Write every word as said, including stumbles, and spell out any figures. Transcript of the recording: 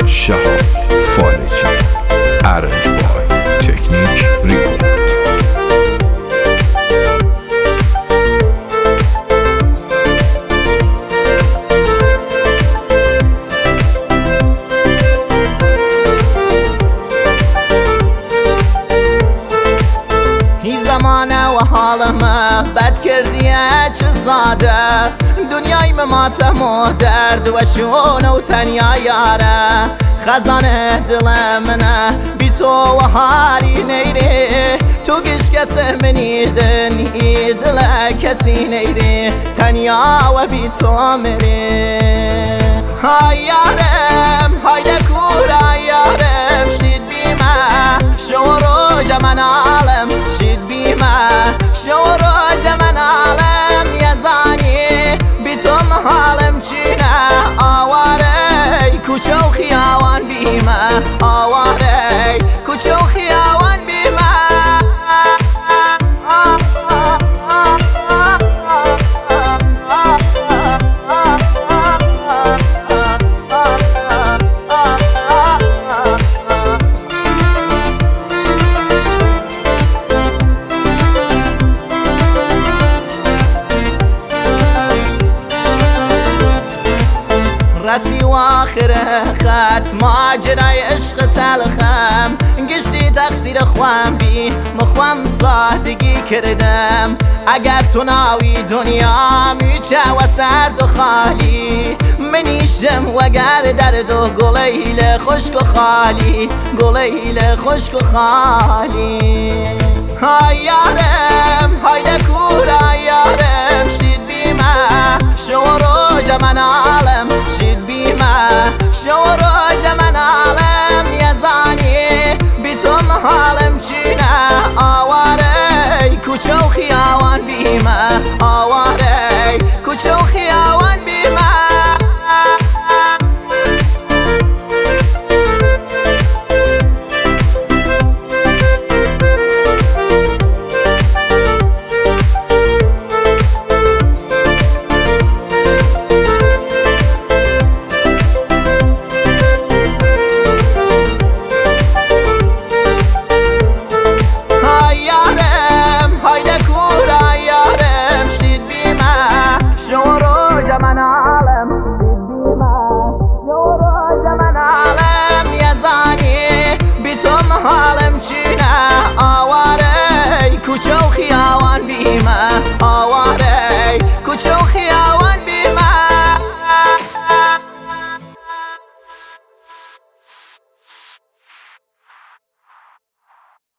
شهاب فالجی ارنج بای تکنیک ریکورد. زمانه و حالمه بد کردیه چه زاده دنیای ماتم و درد و شونه و تنیا یاره خزانه دل منه بی تو و حالی نیره تو گش کسی منی دنی دل کسی نیره تنیا و بی تو مره های یارم های دکورا یارم شید بیمه شو روژ من عالم شید بیمه شو روژ من عالم یزانی بی تو محالم چینه آواره کوچه و خیاوان بیمه آواره کوچه و خیاوان بیمه رسی و آخر خط ماجرای عشق تلخم گشتی تقصیر خوام بی مخوام سادگی کردم اگر تو ناوی دنیا میچه و سرد و خالی منیشم وگر درد و گلیل خشک و خالی گلیل خشک و خالی های یارم های دکورا یارم شید بیمه شو روژ من عالم شید بیمه شو روژ من عالم یزانی بی تو محالم چینه آواره کوچه و خیاوان بیمه آواره کوچه و خیاوان